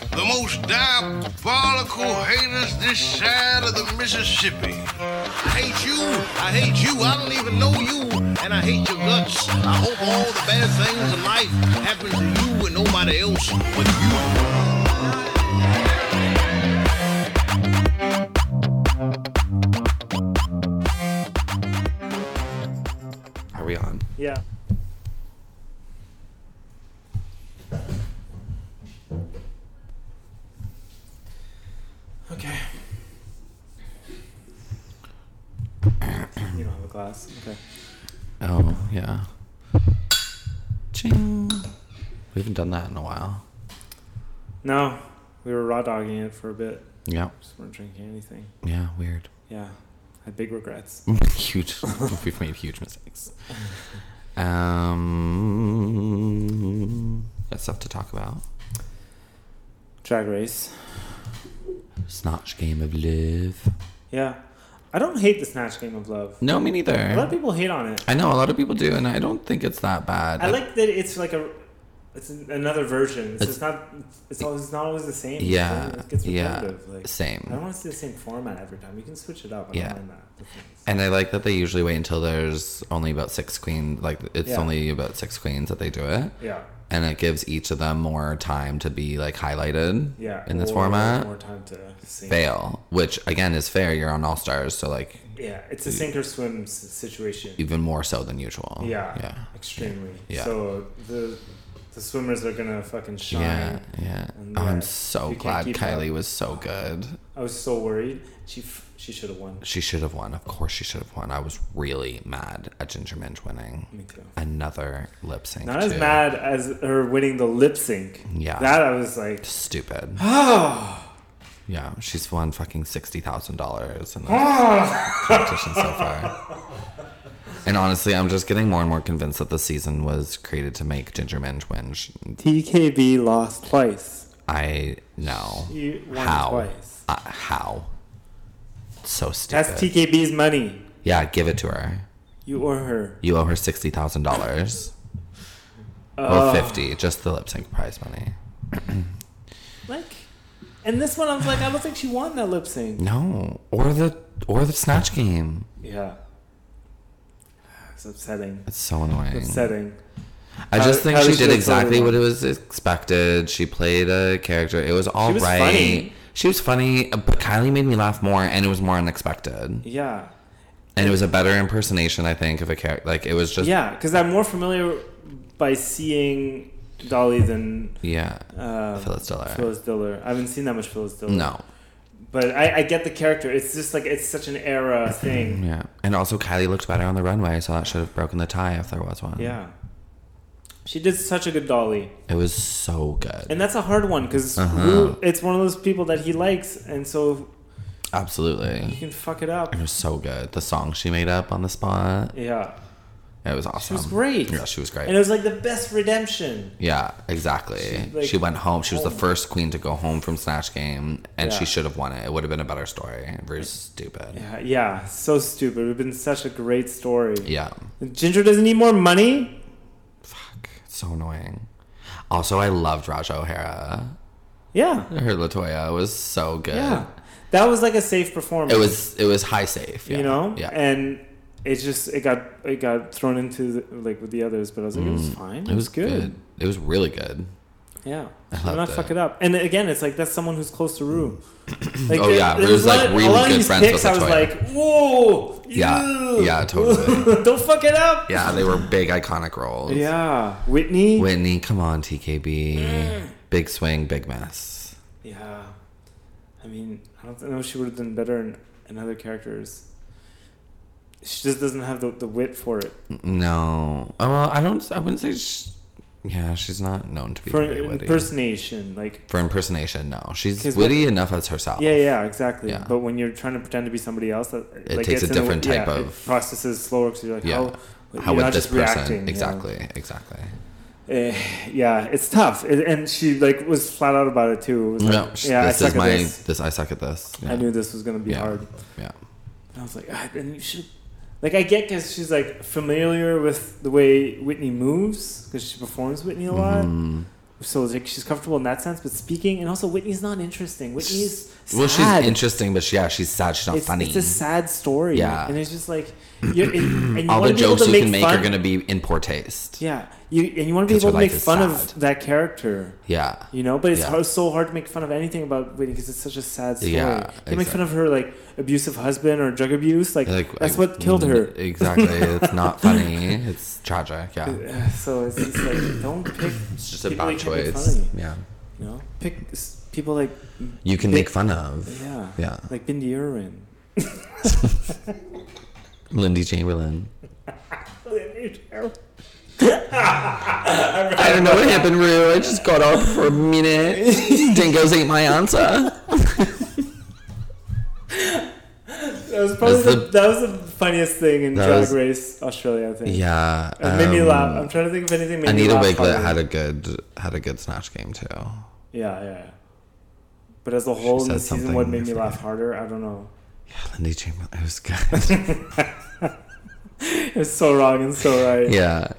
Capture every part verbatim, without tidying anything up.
the most diabolical haters this side of the Mississippi. I hate you, I hate you, I don't even know you, and I hate your guts. I hope all the bad things in life happen to you and nobody else but you. Are we on? Yeah. Okay. You don't have a glass? Okay. Oh, yeah. Ching. We haven't done that in a while. No. We were raw dogging it for a bit. Yeah. Just weren't drinking anything. Yeah, weird. Yeah. I had big regrets. Huge. We've made huge mistakes. Um, got stuff to talk about. Drag Race. Snatch Game of Love. Yeah. I don't hate the Snatch Game of Love. No, me neither. A lot of people hate on it. I know, a lot of people do, and I don't think it's that bad. I like that it's like a... It's another version. It's, it's not. It's always it's not always the same. Yeah, it gets repetitive. yeah, like, same. I don't want to see the same format every time. You can switch it up. I yeah. don't mind that. And I like that they usually wait until there's only about six queens. Like it's yeah. only about six queens that they do it. Yeah. And it gives each of them more time to be like highlighted. Yeah. In this or format. More time to sing. Fail, which again is fair. You're on All Stars, so like. Yeah, it's a sink or swim situation. Even more so than usual. Yeah. Yeah. Extremely. Yeah. So the. The swimmers are gonna fucking shine. Yeah, yeah. Oh, I'm so glad Kylie was so good. I was so worried. She f- she should have won. She should have won. Of course, she should have won. I was really mad at Ginger Minj winning. Me too. Another lip sync. Not too. as mad as her winning the lip sync. Yeah. That I was like stupid. Oh. Yeah, she's won fucking sixty thousand dollars in the competition so far. And honestly, I'm just getting more and more convinced that the season was created to make Ginger Minj win. T K B lost twice. I know. She won how? Twice. Uh, how? So stupid. That's T K B's money. Yeah, give it to her. You owe her. You owe her sixty thousand dollars. Uh, or fifty, just the lip sync prize money. Like, and this one I was like, I don't think she won that lip sync. No, or the or the Snatch Game. Yeah. It's upsetting. It's so annoying. It's upsetting. I how, just think she did exactly what it was expected. She played a character. It was all she was right. Funny. She was funny, but Kylie made me laugh more, and it was more unexpected. Yeah. And it was a better impersonation, I think, of a character. Like, it was just... Yeah, because I'm more familiar by seeing Dolly than... Yeah. Uh, Phyllis Diller. Phyllis Diller. I haven't seen that much Phyllis Diller. No. But I, I get the character. It's just like, it's such an era thing. Yeah. And also, Kylie looked better on the runway, so that should have broken the tie if there was one. Yeah. She did such a good Dolly. It was so good. And that's a hard one, because uh-huh. it's one of those people that he likes, and so... Absolutely. You can fuck it up. It was so good. The song she made up on the spot. Yeah. It was awesome. She was great. Yeah, she was great. And it was like the best redemption. Yeah, exactly. She, like, she went home. She was home. the first queen to go home from Snatch Game, and yeah. she should have won it. It would have been a better story. Very stupid. Yeah, yeah, so stupid. It would have been such a great story. Yeah. Ginger doesn't need more money? Fuck. It's so annoying. Also, I loved Raja O'Hara. Yeah. Her LaToya was so good. Yeah. That was like a safe performance. It was it was high safe, yeah. You know? Yeah. And it just it got it got thrown into the, like with the others, but I was like, mm, it was fine. It, it was, was good. good. It was really good. Yeah. I I'm not it. fuck it up. And again, it's like that's someone who's close to Rue. Like, oh yeah, Rue's like really good friends with LaToya. I was like, whoa. Yeah. Ew. Yeah, totally. Don't fuck it up. Yeah, they were big iconic roles. Yeah. Whitney. Whitney, come on, T K B. Mm. Big swing, big mess. Yeah. I mean, I don't know if she would have done better in, in other characters. She just doesn't have the, the wit for it. No. Oh, well, I don't. I wouldn't say. She, yeah, she's not known to be for very witty. impersonation, like for impersonation. No, she's witty what, enough as herself. Yeah, yeah, exactly. Yeah. But when you're trying to pretend to be somebody else, that it like, takes a different the, type yeah, of processes slower. Because you're like, yeah. how, how with this person? Reacting, exactly, you know? exactly. Uh, yeah, it's tough, it, and she like was flat out about it too. It was no, like, yeah, this I is suck my at this. this. I suck at this. Yeah. I knew this was gonna be yeah. hard. Yeah. And I was like, ah, then you should. Like I get because she's like familiar with the way Whitney moves because she performs Whitney a lot. Mm-hmm. So like she's comfortable in that sense, but speaking and also Whitney's not interesting. Whitney's sad. Well, she's interesting, but she, yeah, she's sad. She's not it's, funny. It's a sad story. Yeah. And it's just like you're, and, and you all wanna the be able jokes to you make can make fun. are going to be in poor taste. Yeah. You and you want to be 'Cause able her to make life is fun sad. of that character. Yeah. You know, but it's Yeah. hard, so hard to make fun of anything about Whitney because it's such a sad story. Yeah, You make fun of her like abusive husband or drug abuse, like, Like, that's like, what killed her. Exactly. It's not funny. It's tragic. Yeah. Uh, So it's just like don't pick. It's just a people bad that can make choice. funny, Yeah. You know, pick s- people like You can Big- make fun of. yeah, Yeah. like Bindi Irwin. Lindy Chamberlain. I don't know what happened, Rue. I just got up for a minute. Dingoes ate my answer. That was probably That's the, the- that was the funniest thing in That Drag was- Race Australia. I think. Yeah. It made me um, laugh. I'm trying to think of anything. Made Anita me laugh Wiglet harder. had a good had a good snatch game too. Yeah, yeah. yeah. But as a whole, in the said season, what something made me laugh different. harder? I don't know. Yeah, Lindy Chamberlain. It was good. It's so wrong and so right. Yeah.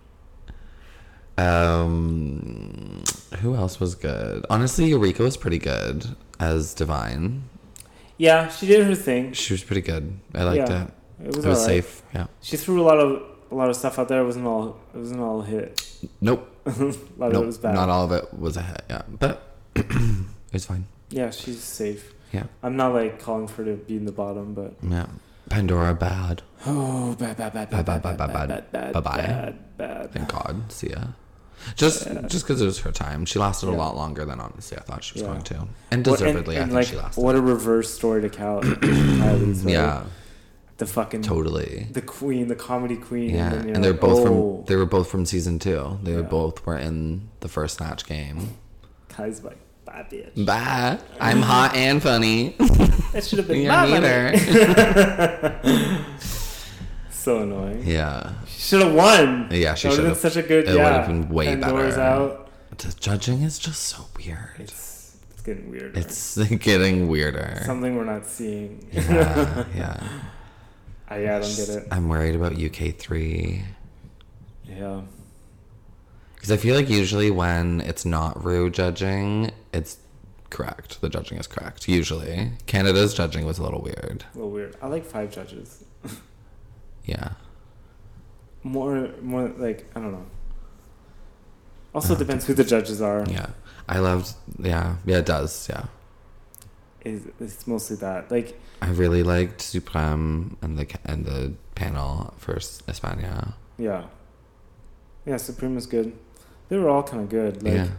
Um, who else was good? Honestly, Eureka was pretty good as Divine. Yeah, she did her thing. She was pretty good. I liked Yeah, it. It was, It was alright. safe. Yeah. She threw a lot of a lot of stuff out there. It wasn't all. It wasn't all a hit. Nope. a lot of Nope. it was bad. Not all of it was a hit. Yeah, but it was fine. Yeah, she's safe. Yeah. I'm not like calling for her to be in the bottom, but Yeah. Pandora bad. oh, bad, bad, bad, bad, Bad, bad, bad, bad, bad, bad, bad, Bye-bye. bad, bad. Thank God. See ya. Just Yeah. just because it was her time. She lasted a Yeah. lot longer than honestly I thought she was Yeah. going to. And What- deservedly, and, I and, think like, she lasted. what a reverse story to Cal- Kylie's. Right? Yeah, The fucking totally. the queen, the comedy queen. Yeah, and, then you're and they're like, both oh, from they were both from season two. They Yeah. both were in the first Snatch game. Kylie's like, bye, bitch. Bye. I'm hot and funny. That should have been You're my neither. money. So annoying. Yeah, She should have won. yeah. She That would should have been have. such a good. It yeah. would have been way Pandora's better. out. The judging is just so weird. It's it's getting weirder. It's getting weirder. something we're not seeing. Yeah, yeah. I, yeah, I don't get it. I'm worried about U K three. Yeah. Because I feel like usually when it's not Rue judging, it's correct. The judging is correct. Usually. Canada's judging was a little weird. A little weird. I like five judges. Yeah. More, more like I don't know. Also Uh, depends who the judges are. Yeah. I loved, yeah. Yeah, it does. Yeah. Is it's mostly that like I really liked Supreme and the and the panel for S- España. yeah, yeah. Supreme was good. They were all kind of good. Like, yeah.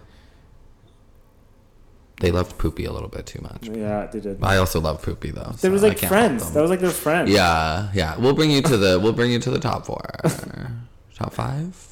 They loved Poopy a little bit too much. yeah, they did. I also love Poopy though. There so was I like can't help friends. them. That was like their friends. Yeah, yeah. We'll bring you to the we'll bring you to the top four. Top five?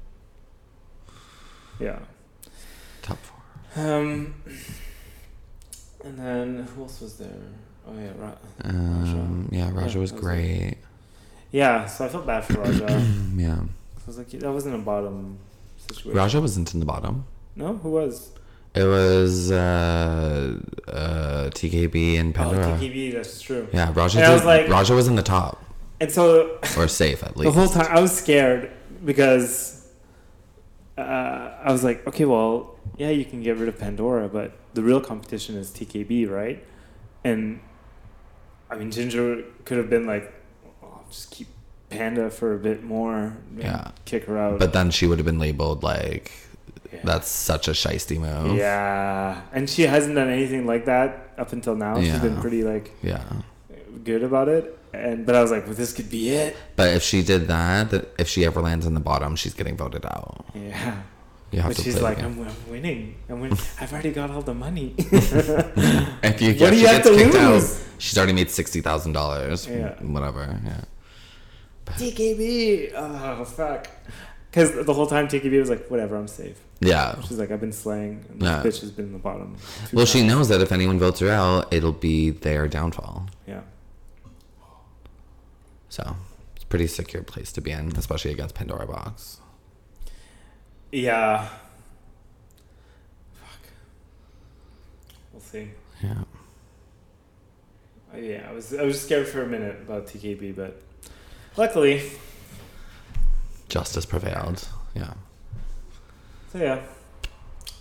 Yeah. Top four. Um. And then who else was there? Oh yeah, Ra- Um, yeah, Raja Yeah, was that was great. yeah. So I felt bad for Raja. Yeah. I was like, that wasn't a bottom situation. Raja wasn't in the bottom. No, who was? It was uh, uh, T K B and Pandora. Oh, T K B. That's true. Yeah, Raja. And I was did- like- Raja was in the top And so or safe at the least. whole time I was scared because uh, I was like, okay, well, yeah, you can get rid of Pandora, but the real competition is T K B, right? And I mean, Ginger could have been like, oh, I'll just keep Panda for a bit more, and Yeah. kick her out. But then she would have been labeled like yeah. that's such a shiesty move. Yeah, and she hasn't done anything like that up until now. She's Yeah. been pretty like Yeah. good about it. And but I was like, well, this could be it. But if she did that, that if she ever lands in the bottom, she's getting voted out. Yeah. You have But to she's play the like, game. I'm, I'm winning. I'm winning. I've already got all the money. If you, What yeah, do if you she have gets to kicked lose? out, she's already made sixty thousand dollars. Yeah. Whatever. Yeah. T K B. Oh fuck. Because the whole time T K B was like, whatever, I'm safe. Yeah. She's like, I've been slaying. And Yeah. this bitch has been in the bottom. two Well, she times. knows that if anyone votes her out, it'll be their downfall. Yeah. So it's a pretty secure place to be in, especially against Pandora Box. Yeah. Fuck. We'll see. Yeah. Uh, Yeah, I was I was scared for a minute about T K B, but luckily, Justice prevailed. Yeah. so yeah.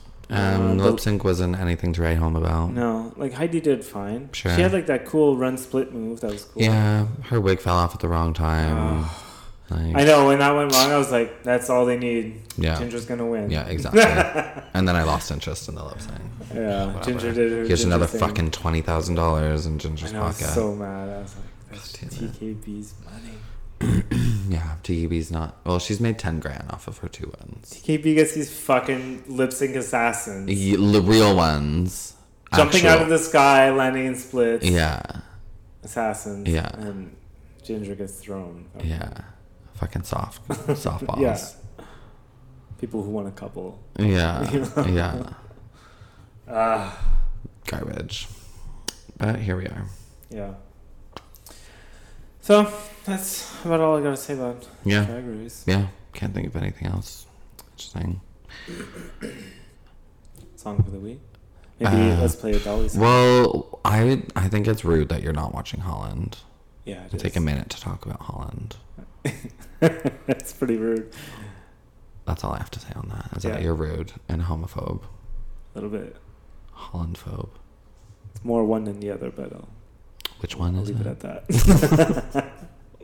the lip sync wasn't anything to write home about. No, like Heidi did fine. Sure. She had like that cool run split move. That was cool. Yeah, her wig fell off at the wrong time. Oh. Like, I know when that went wrong, I was like, "That's all they need. Yeah. Ginger's gonna win." Yeah, exactly. And then I lost interest in the lip sync. Yeah, Whatever. Ginger did her. Here's Ginger another thing. fucking twenty thousand dollars in I Ginger's know, I was pocket. so mad. I was like, "That's God damn T it. K B's money." Yeah, T K B's not. Well, she's made ten grand off of her two wins. T K B gets these fucking lip sync assassins Y- The real ones. jumping Actual- out of the sky, landing in splits. Yeah, Assassins. Yeah. And Ginger gets thrown. yeah. Fucking soft, softballs. Yeah. People who want a couple. Yeah, yeah. Ah, Garbage. But here we are. yeah. So that's about all I gotta say about Yeah, Drag Race. yeah. Can't think of anything else interesting. Song of the week. Maybe Uh, let's play a Dolly song. Well, I I think it's rude that you're not watching Holland. Yeah, it Take is. a minute to talk about Holland. That's pretty rude. That's all I have to say on that. Is Yeah. that you're rude and homophobe, A little bit. Hollandphobe. It's more one than the other, but I'll, Which one I'll is leave it? it at that.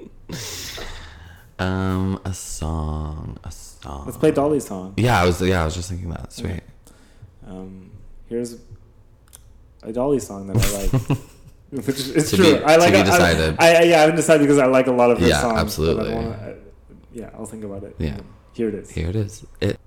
Um, a song, a song. Let's play Dolly's song. Yeah, I was yeah, I was just thinking that. Sweet. Um, here's a Dolly song that I like. Which is, it's To true. be- I like. to be I- decided. I, I yeah, I haven't decided because I like a lot of her Yeah, songs. but I absolutely. don't wanna, I, yeah, I'll think about it. Yeah. Here it is. Here it is. It.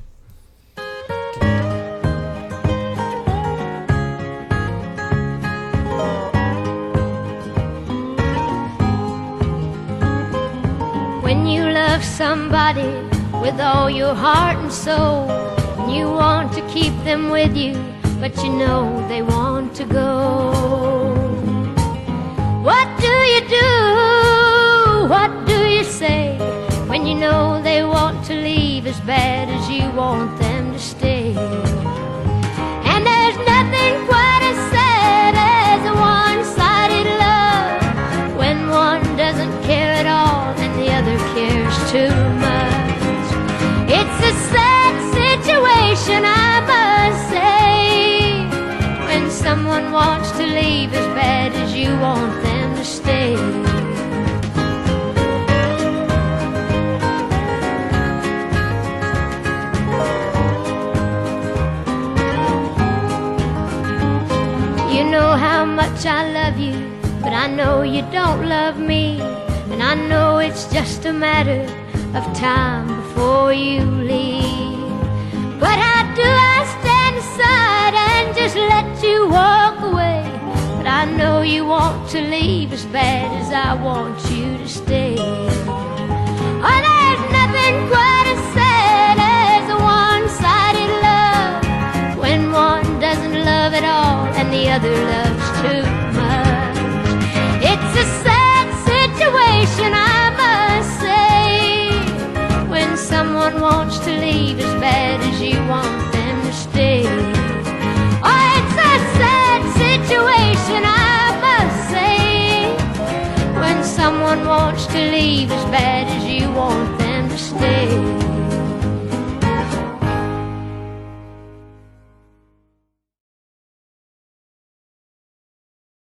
When you love somebody with all your heart and soul, and you want to keep them with you, but you know they want to go. What do you do? What do you say when you know they want to leave as bad as you want them to stay? And there's nothing quite as sad as a one-sided love, when one doesn't care at all and the other cares too much. It's a sad situation, I must say, when someone wants to leave as bad as you want them to stay. You know how much I love you, but I know you don't love me, and I know it's just a matter of time before you leave. But how do I stand aside and just let you walk away? But I know you want to leave as bad as I want you to stay. Oh, there's nothing quite as sad as a one-sided love, when one doesn't love at all and the other loves too much. It's a sad situation, I must say, when someone wants to leave as bad as you want them to stay. Oh, it's a sad situation, I must say, when someone wants to leave as bad as you want them to stay.